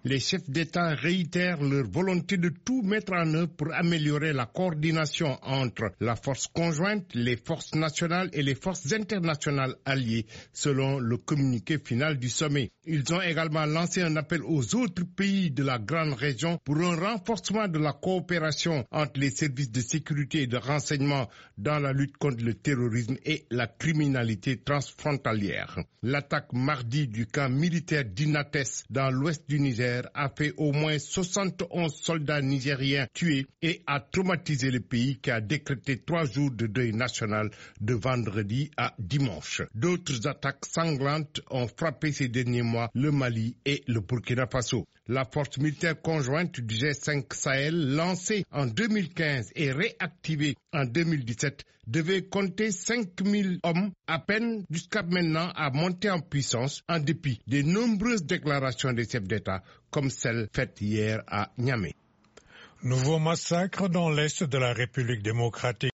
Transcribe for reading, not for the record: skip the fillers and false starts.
Les chefs d'État réitèrent leur volonté de tout mettre en œuvre pour améliorer la coordination entre la force conjointe, les forces nationales et les forces internationales alliées, selon le communiqué final du sommet. Ils ont également lancé un appel aux autres pays de la grande région pour un renforcement de la coopération entre les services de sécurité et de renseignement dans la lutte contre le terrorisme et la criminalité transfrontalière. L'attaque mardi du camp militaire d'Inates dans l'ouest du Niger a fait au moins 71 soldats nigériens tués et a traumatisé le pays qui a décrété 3 jours de deuil national de vendredi à dimanche. D'autres attaques sanglantes ont frappé ces derniers mois le Mali et le Burkina Faso. La force militaire conjointe du G5 Sahel, lancée en 2015 et réactivée en 2017, devait compter 5000 hommes à peine jusqu'à maintenant à monter en puissance en dépit des nombreuses déclarations des chefs d'État comme celle faite hier à Niamey. Nouveau massacre dans l'est de la République démocratique.